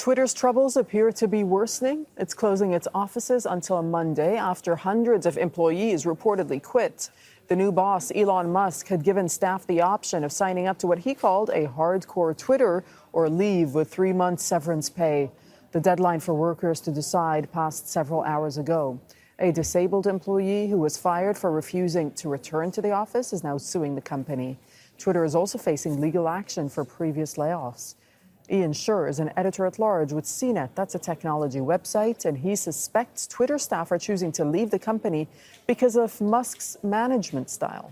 Twitter's troubles appear to be worsening. It's closing its offices until Monday after hundreds of employees reportedly quit. The new boss, Elon Musk, had given staff the option of signing up to what he called a hardcore Twitter or leave with 3 months severance pay. The deadline for workers to decide passed several hours ago. A disabled employee who was fired for refusing to return to the office is now suing the company. Twitter is also facing legal action for previous layoffs. Ian Scher is an editor-at-large with CNET. That's a technology website, and he suspects Twitter staff are choosing to leave the company because of Musk's management style.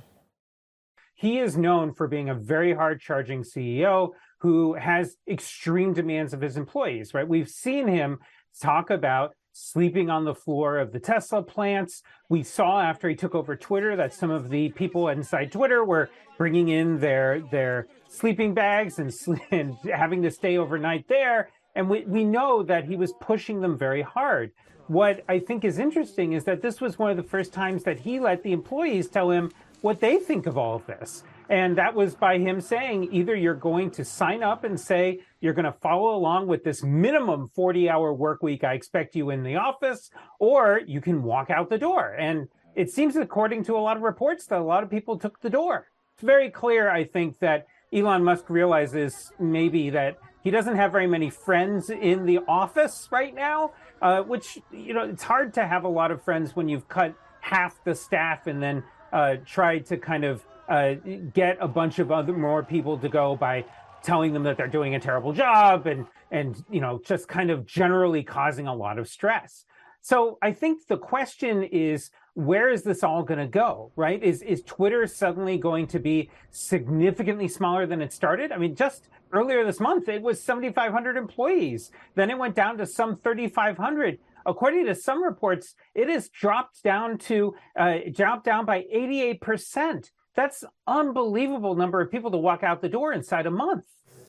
He is known for being a very hard-charging CEO who has extreme demands of his employees, right? We've seen him talk about sleeping on the floor of the Tesla plants. We saw after he took over Twitter that some of the people inside Twitter were bringing in their sleeping bags and having to stay overnight there. And we know that he was pushing them very hard. What I think is interesting is that this was one of the first times that he let the employees tell him what they think of all of this. And that was by him saying, either you're going to sign up and say you're going to follow along with this minimum 40-hour work week I expect you in the office, or you can walk out the door. And it seems, according to a lot of reports, that a lot of people took the door. It's very clear, I think, that Elon Musk realizes maybe that he doesn't have very many friends in the office right now, which, it's hard to have a lot of friends when you've cut half the staff and then tried to kind of get a bunch of more people to go by telling them that they're doing a terrible job and just kind of generally causing a lot of stress. So I think the question is, where is this all going to go, right? Is Twitter suddenly going to be significantly smaller than it started? I mean, just earlier this month, it was 7,500 employees. Then it went down to some 3,500. According to some reports, it has dropped down by 88%. That's an unbelievable number of people to walk out the door inside a month.